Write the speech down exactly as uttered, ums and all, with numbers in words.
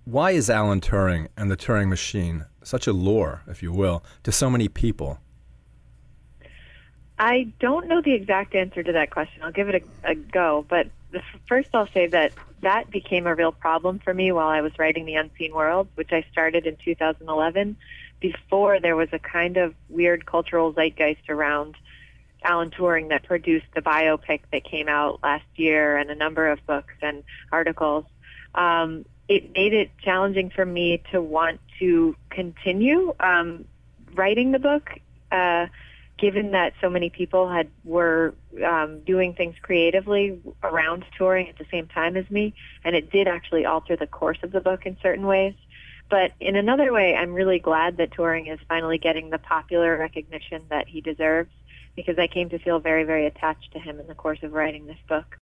Why is Alan Turing and the Turing machine such a lure, if you will, to so many people? I don't know the exact answer to that question. I'll give it a, a go, but the, first I'll say that that became a real problem for me while I was writing The Unseen World, which I started in two thousand eleven, before there was a kind of weird cultural zeitgeist around Alan Turing that produced the biopic that came out last year and a number of books and articles. Um, it made it challenging for me to want to continue um, writing the book, uh, given that so many people had were um, doing things creatively around Turing at the same time as me, and it did actually alter the course of the book in certain ways. But in another way, I'm really glad that Turing is finally getting the popular recognition that he deserves, because I came to feel very, very attached to him in the course of writing this book.